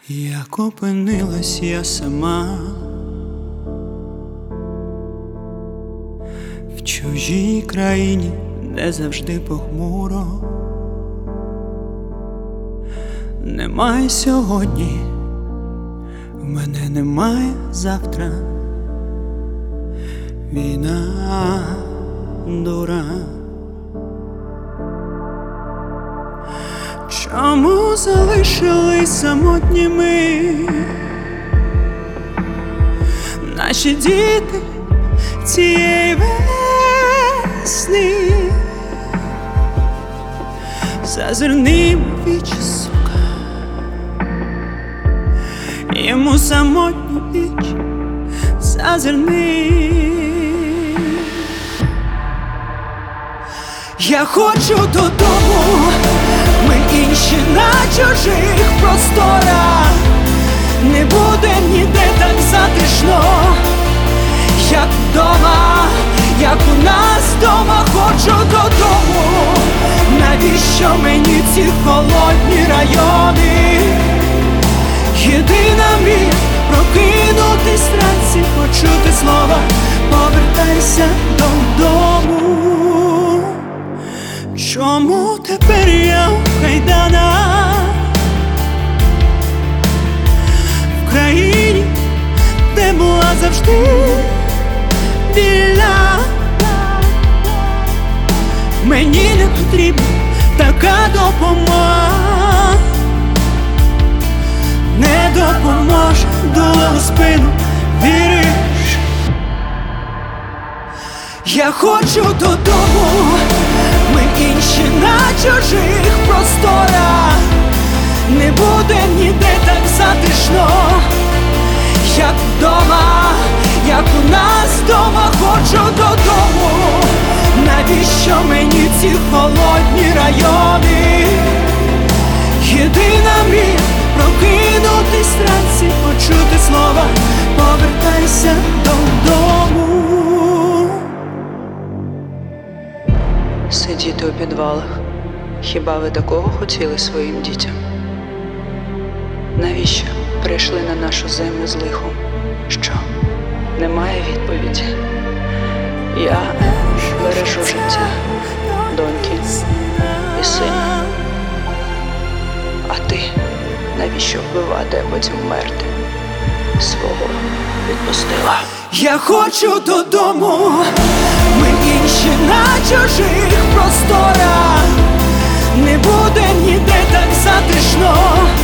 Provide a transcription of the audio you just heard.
Як опинилась я сама в чужій країні, де завжди похмуро. Немає сьогодні, в мене немає завтра. Війна дура. Чому залишились самотніми наші діти цієї весни? Зазирни в вічі, сука, йому самотню піч, зазирни. Я хочу додому, ми інші на чужих просторах. Не буде ніде так затишно, як вдома, як у нас вдома. Хочу додому, навіщо мені ці холодні райони? Єдина мрія прокинутись вранці, почути слова «Повертайся додому». Чому тепер я в кайданах, в країні, де була завжди вільна? Мені не потрібна така допомога, не допоможе дуло у спину, віриш? Я хочу додому, ми інші на чужих просторах. Не буде ніде так затишно, як вдома, як у нас вдома. Хочу додому, навіщо мені ці холодні райони? Єдина мрія прокинутись вранці, почути слова «Повертайся додому». Сидіти у підвалах. Хіба ви такого хотіли своїм дітям? Навіщо прийшли на нашу землю з лихом? Що? Немає відповіді? Я бережу життя доньки і сина. А ти навіщо вбивати, а потім вмерти? Свого відпустила. Я хочу додому, ми інші на чужих просторах. Не буде ніде так затишно,